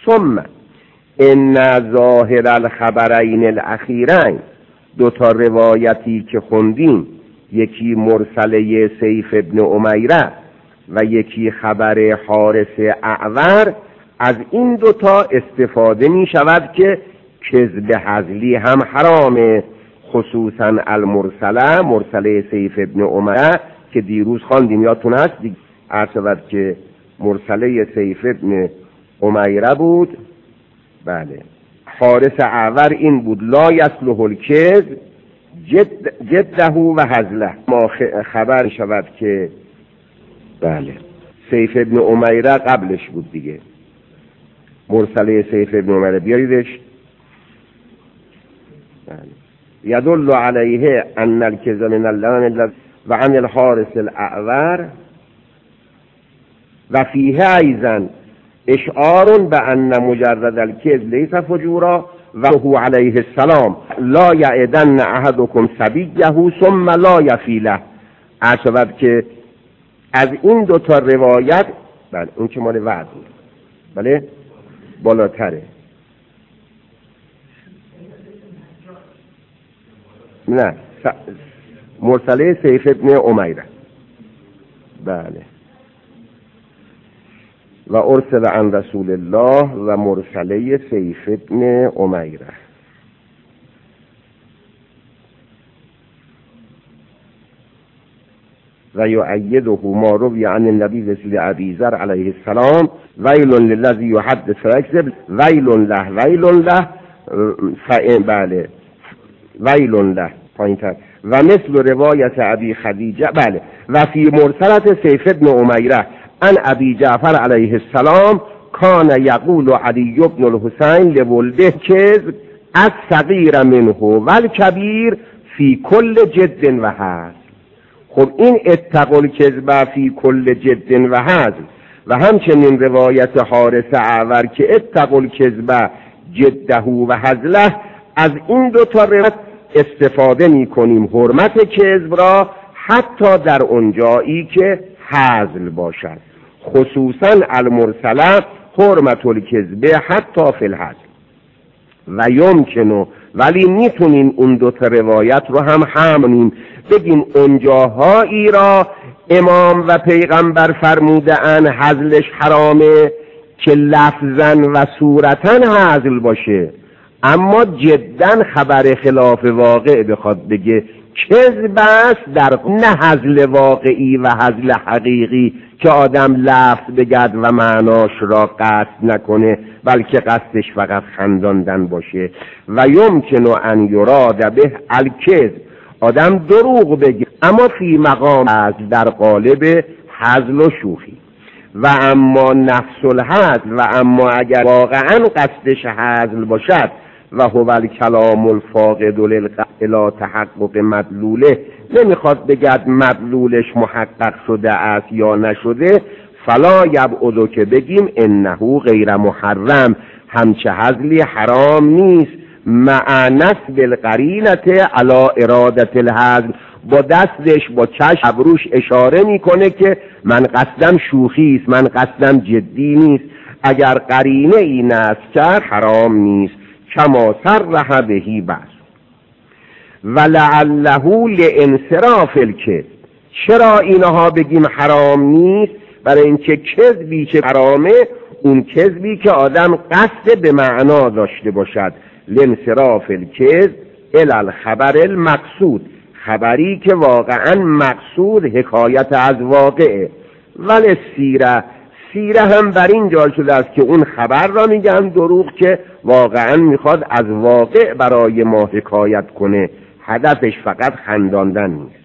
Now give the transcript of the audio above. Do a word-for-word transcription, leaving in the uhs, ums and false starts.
ثم ان ظاهر الخبرین الاخیرین، دو تا روایتی که خوندیم، یکی مرسله سیف ابن امیره و یکی خبر حارث اعور، از این دوتا استفاده می شود که کذب هزلی هم حرامه، خصوصا المرسله، مرسله سیف ابن امیره که دیروز خواندیم، یادتون هست عرض شود که مرسله سیف ابن امیره بود. بله، حارث اعور این بود لا یصلح الکذب جد جده و هزله. ما خبر شود که بله سیف ابن امیره قبلش بود دیگه، مرسله سیف ابن امیره بیاریدش. بله. یدل علیه ان الکذب من اللعن و عن الحارث الاعور و فیه ایضا اشعار بان مجرد الکذب لیس فجورا و هو علیه السلام لا یعدن احدکم صبیه ثم لا یفیله. عرض که از این دو تا روایت، بله اون که مال وعد بود، بله بالاتره. نه مرسله سیف ابن امیره، بله، و ارسل عن رسول الله و مرسله سیف ابن امیره. و یؤیده ما روی عن النبی مثل ابی ذر علیه السلام ویل للذی یحدث فیکذب ویل له ویل له فإن بله ویل له پایین‌تر و مثل روایت ابی خدیجه، بله، و فی مرسلت سیف ابن امیره ان ابی جعفر علیه السلام کان یقول علی بن الحسین لولده کذب الصغیر منه و الکبیر فی کل جد و هزل. خب این اتقوا الکذب فی کل جد و هزل و همچنین روایت حارث اعور که اتقوا الکذب جده و هزله، از این دو تا روایت استفاده می کنیم حرمت کذب را حتی در اونجایی که هزل باشد، خصوصا المرسله حرمت الکذب حتی فی الهزل. و یمکنو، ولی میتونیم اون دو تا روایت رو هم همونیم بگیم اونجاهایی را امام و پیغمبر فرموده ان هزلش حرامه که لفظا و صورتا هزل باشه، اما جدا خبر خلاف واقع بخواد بگه کذب است، در نه هزل واقعی و هزل حقیقی که آدم لفظ بگد و معناش را قصد نکنه بلکه قصدش فقط خنداندن باشه. و یمکنو ان یراد به الکذب، آدم دروغ بگه اما فی مقام از در قالب هزل و شوخی. و اما نفس الهزل، و اما اگر واقعا قصدش هزل باشد و هو الکلام الفاقد للقصد تحقق مدلوله، نمیخواد بگد مدلولش محقق شده است یا نشده، فلا یبعدو که بگیم انه غیر محرم، همچه هزلی حرام نیست، مع نصب القرینه علی ارادت الهزل، با دستش با چشم ابروش اشاره میکنه که من قصدم شوخی است، من قصدم جدی نیست. اگر قرینه ای نصب کرد حرام نیست، کما صرح بهی بس. ولعله لانصراف الکذب، چرا اینها بگیم حرام نیست؟ برای اینکه کذبی که حرامه اون کذبی که آدم قصد به معنا داشته باشد، لانصراف الکذب الی الخبر المقصود، خبری که واقعا مقصود حکایت از واقعه. ولی سیره، سیره هم بر این جای شده است که اون خبر را میگن دروغ که واقعا میخواد از واقع برای ما حکایت کنه، هدفش فقط خنداندن نیست.